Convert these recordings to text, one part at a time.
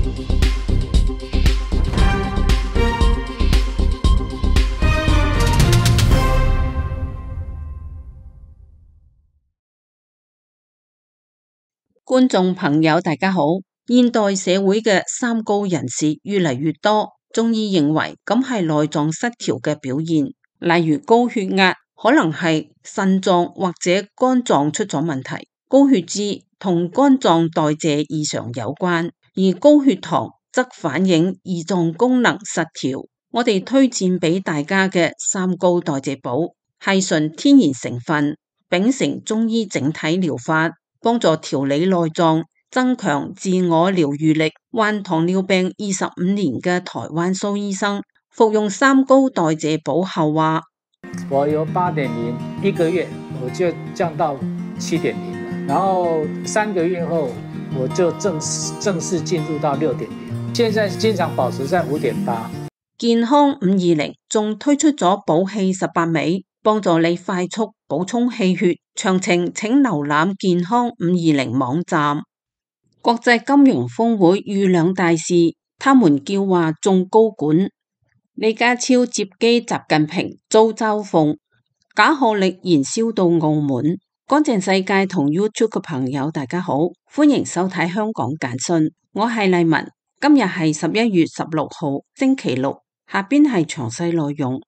觀眾朋友大家好，現代社會嘅三高人士越嚟越多，中醫認為咁係內臟失調嘅表現，例如高血壓可能係腎臟或者肝臟出咗問題，高血脂同肝臟代謝異常有關，而高血糖則反映胰臟功能失調。我哋推薦俾大家嘅三高代謝寶係純天然成分，秉承中醫整體療法，幫助調理內臟，增強自我療癒力。患糖尿病25年嘅台灣蘇醫生服用三高代謝寶後話： 我由8.0一個月我就降到7.0了，然後3個月後我就正式進入到6.0，現在經常保持在5.8。 健康520仲推出咗補氣18味，幫助你快速補充氣血。詳情請瀏覽健康520網站。國際金融峰會遇兩大事，他們叫話眾高管。李家超接機習近平遭嘲諷，假學歷燃燒到澳門。乾淨世界同 YouTube 嘅朋友大家好，歡迎收睇香港簡訊，我係麗文。今日係11月16號星期六，下邊係詳細內容。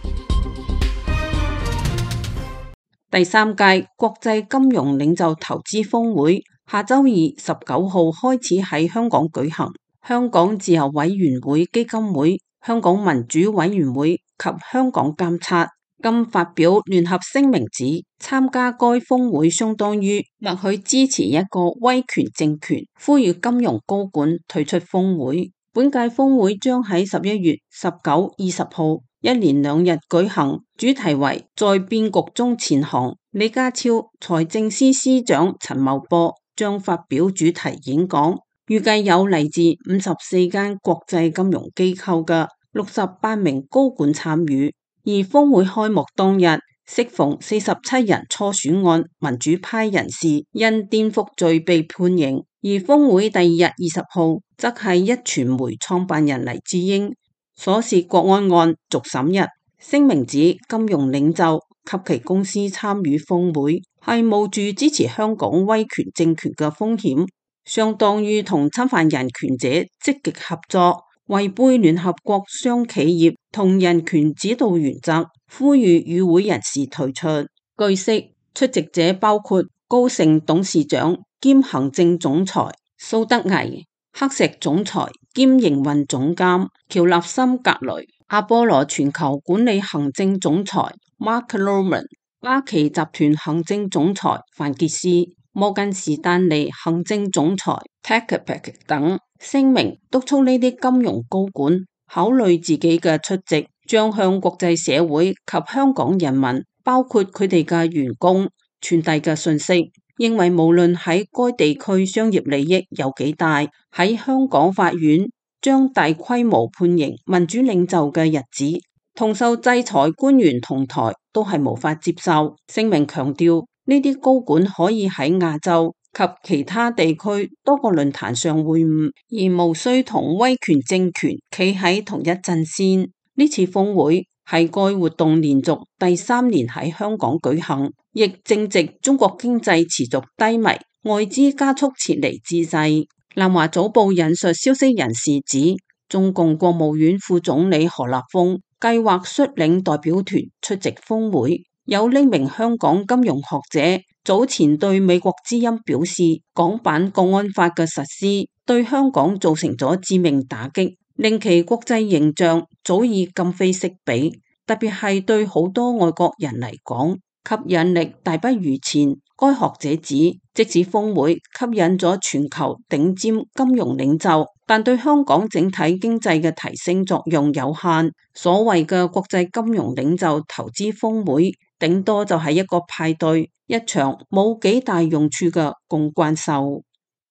第三屆國際金融領袖投資峰會下周二19號開始喺香港舉行。香港自由委員會基金會、香港民主委員會及香港監察今發表聯合聲明指，參加該峰會相當於默許支持一個威權政權，呼籲金融高管退出峰會。本屆峰會將喺11月19、20號一連2日舉行，主題為在變局中前行。李家超、財政司司長陳茂波將發表主題演講，預計有嚟自54間國際金融機構嘅68名高管參與。而峰會開幕當日，適逢47人初選案民主派人士因顛覆罪被判刑，而峰會第2日20號則係壹傳媒創辦人黎智英所涉國安案續審日。聲明指金融領袖及其公司參與峰會係冒住支持香港威權政權嘅風險，相當於同侵犯人權者積極合作，違背聯合國雙企業同人權指導原則，呼籲與會人士退出。據悉，出席者包括高盛董事長兼行政總裁蘇德巍、黑石總裁兼營運總監喬納森格雷、阿波羅全球管理行政總裁 Mark Lohmann、花旗集團行政總裁范傑斯、摩根士丹利行政總裁 Teckberg 等。聲明督促呢啲金融高管考慮自己嘅出席，將向國際社會及香港人民，包括佢哋嘅員工傳遞嘅信息，認為無論喺該地區商業利益有幾大，喺香港法院將大規模判刑民主領袖嘅日子，同受制裁官員同台都係無法接受。聲明強調，呢啲高管可以喺亞洲及其他地區多個論壇上會晤，而無需同威權政權企喺同一陣線。呢次峰會係該活動連續第3年喺香港舉行，亦正值中國經濟持續低迷、外資加速撤離之際。南華早報引述消息人士指，中共國務院副總理何立峰計劃率領代表團出席峰會。有匿名香港金融學者早前對美國之音表示，港版國安法嘅實施對香港造成咗致命打擊，令其國際形象早已今非昔比，特別係對好多外國人嚟講，吸引力大不如前。該學者指，即使峰會吸引咗全球頂尖金融領袖，但對香港整體經濟嘅提升作用有限。所謂嘅國際金融領袖投資峰會，頂多就係一個派對，一場冇幾大用處嘅公關秀。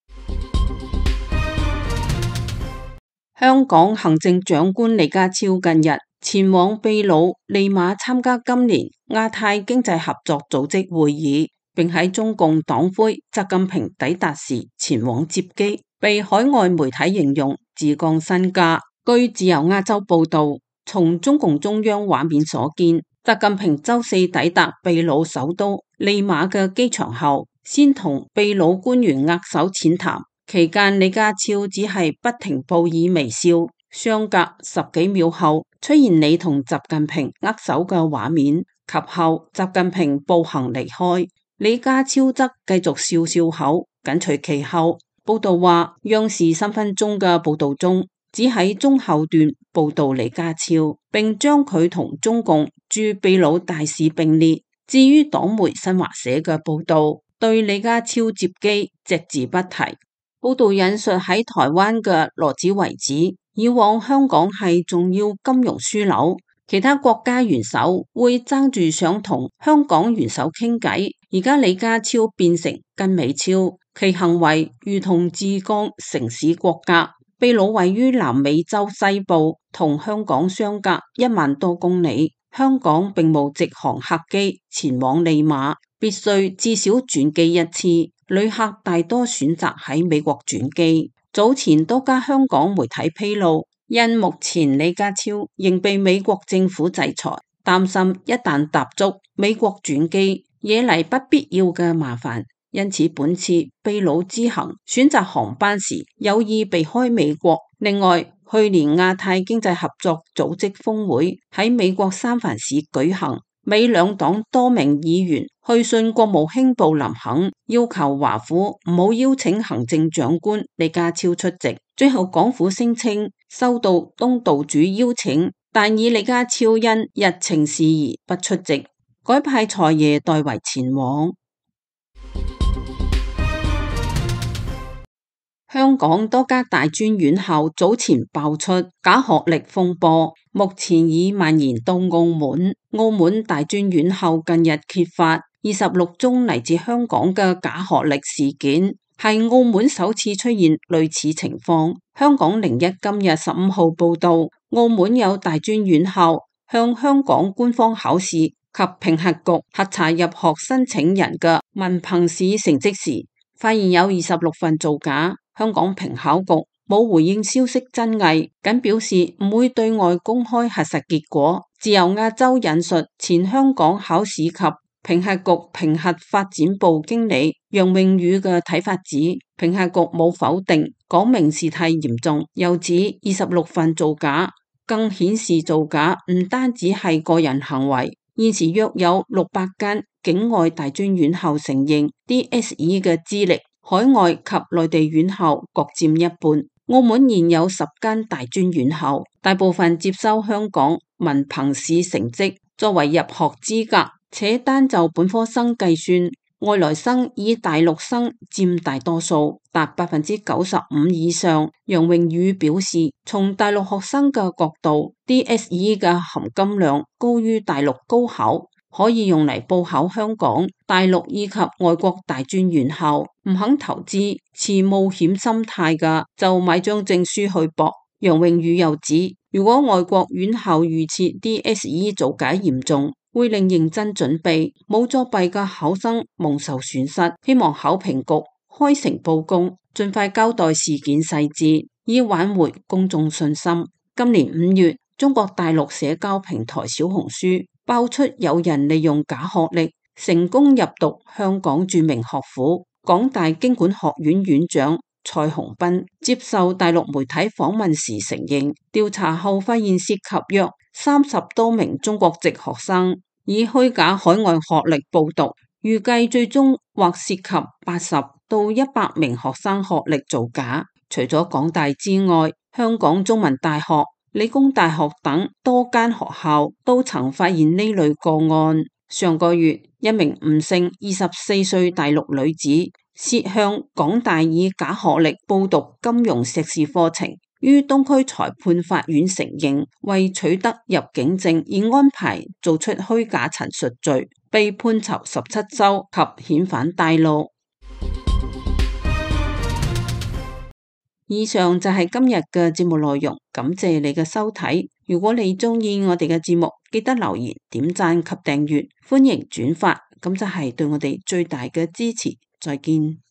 香港行政長官李家超近日前往秘魯利馬參加今年亞太經濟合作組織會議，並喺中共黨魁習近平抵達時前往接機。 被海外媒體形容自降身價。據自由亞洲報道，從中共中央畫面所見，習近平週四抵達秘魯首都利馬嘅機場後，先同秘魯官員握手淺談，期間李家超只係不停報以微笑。相隔10幾秒後，出現你同習近平握手嘅畫面，及後習近平步行離開，李家超則繼續笑笑口，緊隨其後。報道話，央視3分鐘嘅報道中，只喺中後段報道李家超，並將佢同中共駐秘魯大使並列。至於黨媒新華社嘅報道，對李家超接機隻字不提。報道引述喺台灣嘅羅子維指，以往香港係重要金融樞紐，其他國家元首會爭住想同香港元首傾偈，而家李家超變成跟美超，其行為如同自降城市國格。秘魯位於南美洲西部，同香港相隔1萬多公里，香港並無直航客機前往利馬，必須至少轉機1次。旅客大多選擇喺美國轉機。早前多家香港媒體披露，因目前李家超仍被美國政府制裁，擔心一旦踏足美國轉機，惹嚟不必要嘅麻煩，因此本次秘魯之行選擇航班時有意避開美國。另外，去年亞太經濟合作組織峰會喺美國三藩市舉行，美兩黨多名議員去信國務卿布林肯，要求華府唔好邀請行政長官李家超出席。最後港府聲稱收到東道主邀請，但以李家超因日程事宜不出席，改派財爺代為前往。香港多家大專院校早前爆出假學歷風波，目前已蔓延到澳門。澳門大專院校近日揭發26宗嚟自香港嘅假學歷事件，係澳門首次出現類似情況。香港01今日15號報道，澳門有大專院校向香港官方考試及評核局核查入學申請人嘅文憑試成績時，發現有26份造假。香港評考局冇回應消息真偽，僅表示唔會對外公開核實結果。自由亞洲引述前香港考試及評核局評核發展部經理楊穎宇嘅睇法指，評核局冇否定，講明事態嚴重，又指26份造假，更顯示造假唔單止係個人行為。現時約有600間境外大專院校承認 DSE 嘅資歷，海外及內地院校各佔一半。澳門現有10間大專院校，大部分接收香港文憑試成績作為入學資格，且單就本科生計算，外來生以大陸生佔大多數，達95%以上。楊穎宇表示，從大陸學生嘅角度 ，DSE 嘅含金量高於大陸高考，可以用嚟報考香港、大陸以及外國大專院校。唔肯投資、持冒險心態嘅就買張證書去搏。楊穎宇又指，如果外國院校預設 DSE 造假嚴重，會令認真準備冇作弊嘅考生蒙受損失。希望考評局開誠佈公，盡快交代事件細節，以挽回公眾信心。今年5月，中國大陸社交平台小紅書爆出有人利用假學歷成功入讀香港著名學府港大經管學院院長蔡鴻斌，接受大陸媒體訪問時承認，調查後發現涉及約30多名中國籍學生以虛假海外學歷報讀，預計最終或涉及80到100名學生學歷造假。除咗港大之外，香港中文大學、理工大學等多間學校都曾發現呢類個案。上個月，一名吳姓24歲大陸女子涉向港大以假學歷報讀金融碩士課程，於東區裁判法院承認為取得入境證而安排做出虛假陳述罪，被判囚17週及遣返大陸。以上就係今日嘅節目內容，感謝你嘅收睇。如果你鍾意我哋嘅節目，記得留言、點讚及訂閱，歡迎轉發，咁就係對我哋最大嘅支持。再見。